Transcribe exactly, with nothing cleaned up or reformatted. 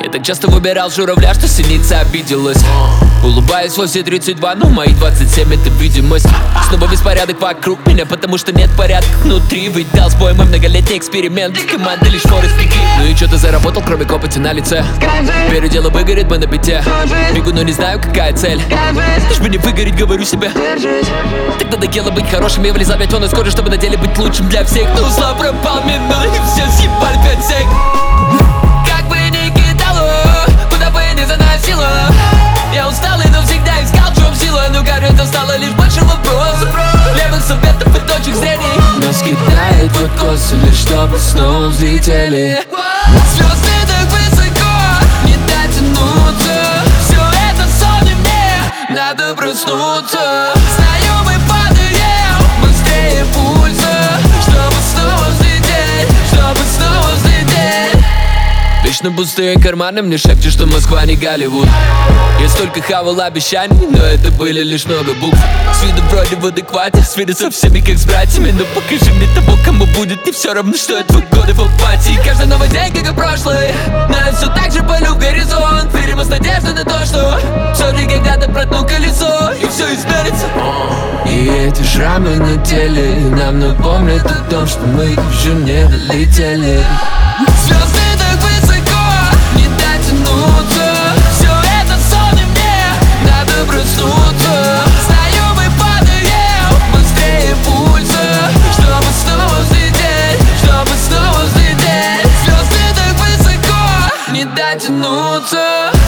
Я так часто выбирал журавля, что синица обиделась. Улыбаюсь во все тридцать два, но мои двадцать семь это видимость. Снова беспорядок вокруг меня, потому что нет порядка внутри. Ведь дал сбой мой многолетний эксперимент. Команда лишь форы стыки. Ну и что ты заработал, кроме копоти на лице? Верю, дело выгорит бы на бите. Бегу, но не знаю, какая цель. Лишь бы не выгореть, говорю себе. Так надоело быть хорошим, я влезал пять тонн и скоро, чтобы на деле быть лучшим для всех. Ну зла пропал минут, и все съебали пять сек. Как бы ни кидало, куда бы ни заносило, я устал и навсегда искал, в чем сила. Но кажется, стало лишь больше вопросов, левых советов и точек зрений. Нас кидает в откосы, лишь чтобы снова взлетели. Звезды так высоко, не дотянуться. Все это сон и мне, надо проснуться. Знаю, мы падаем быстрее пульса, чтобы снова взлететь, чтобы снова взлететь. Вечно пустые карманы мне шепчут, что Москва не Голливуд. Я столько хавал обещаний, но это были лишь много букв. С виду вроде в адеквате, с виду со всеми как с братьями. Но покажи мне того, кому будет не все равно, что я твой годы в апатии. Каждый новый день, как и прошлый, но я все так же полю в горизонт. Верим с надеждой на то, что все-таки когда-то проткну колесо и все изменится. И эти шрамы на теле нам напомнят о том, что мы еще не долетели. Звезды так высоко, не дотянуться. Все это сон и мне, надо проснуться. Знаю, мы падаем быстрее пульса, чтобы снова взлететь, чтобы снова взлететь. Звезды так высоко, не дотянуться.